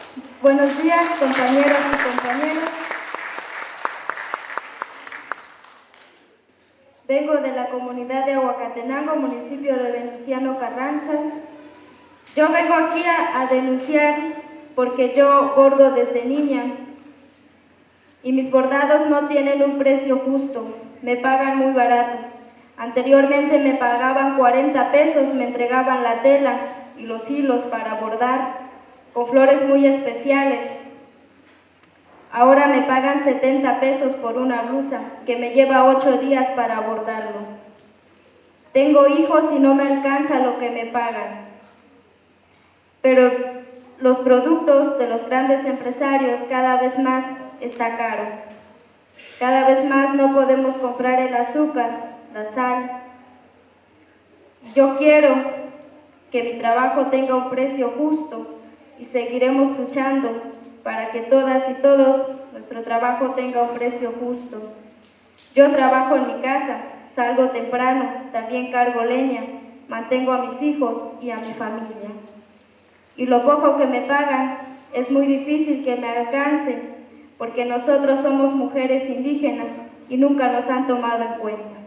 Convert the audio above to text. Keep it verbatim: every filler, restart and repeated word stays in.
Buenos días, compañeras y compañeros. Vengo de la comunidad de Huacatenango, municipio de Venustiano Carranza. Yo vengo aquí a, a denunciar porque yo bordo desde niña y mis bordados no tienen un precio justo, me pagan muy barato. Anteriormente me pagaban cuarenta pesos, me entregaban la tela y los hilos para bordar con flores muy especiales. Ahora me pagan setenta pesos por una blusa que me lleva ocho días para bordarlo. Tengo hijos y no me alcanza lo que me pagan. Pero los productos de los grandes empresarios cada vez más está caro. Cada vez más no podemos comprar el azúcar, la sal. Yo quiero que mi trabajo tenga un precio justo y seguiremos luchando para que todas y todos nuestro trabajo tenga un precio justo. Yo trabajo en mi casa, salgo temprano, también cargo leña, mantengo a mis hijos y a mi familia. Y lo poco que me pagan es muy difícil que me alcance, porque nosotros somos mujeres indígenas y nunca nos han tomado en cuenta.